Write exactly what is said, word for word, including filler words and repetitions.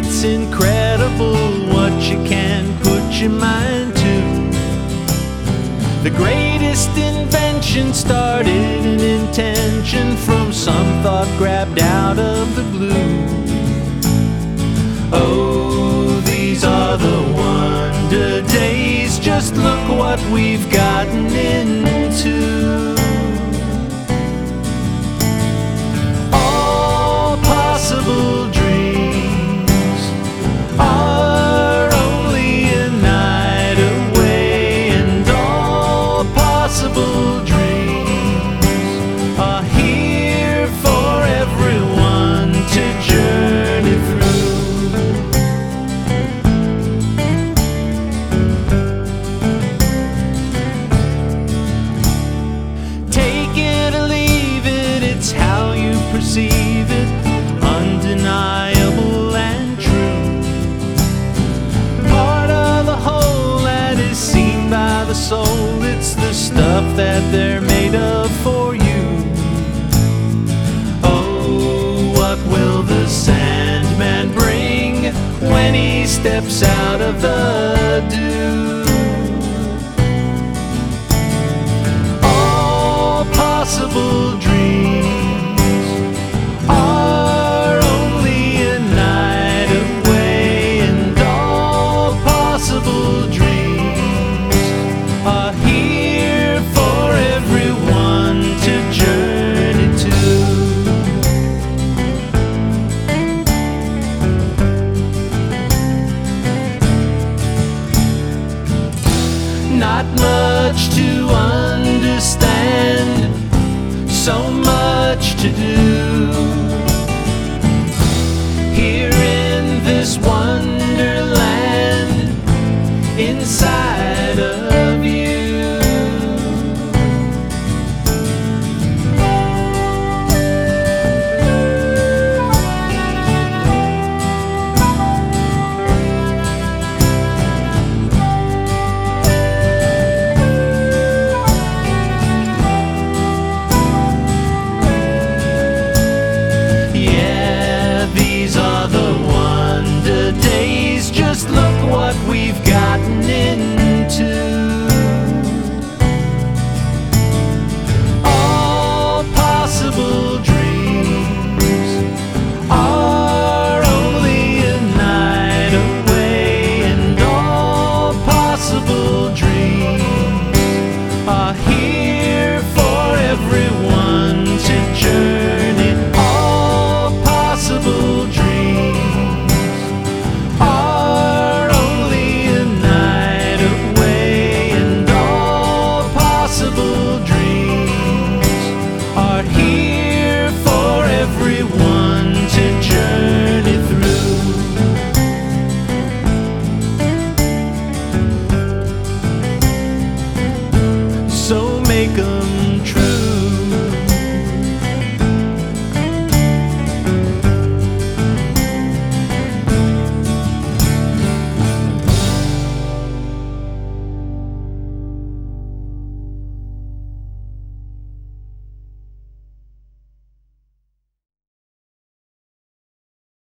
It's incredible what you can put your mind to. The greatest invention started an intention from some thought grabbed out of the blue. Oh, these are the wonder days. Just look what we've gotten into. All possible dreams are only a night away, and all possible dreams are here for everyone to journey through. Take it or leave it, it's how you perceive it, undeniable and true. Part of the whole that is seen by the soul, it's the stuff that they're made of for you. Oh, what will the Sandman bring when he steps out of the dew? All possible dreams are only a night away, and all possible dreams are here for everyone to journey to. Not much to understand, so much to do.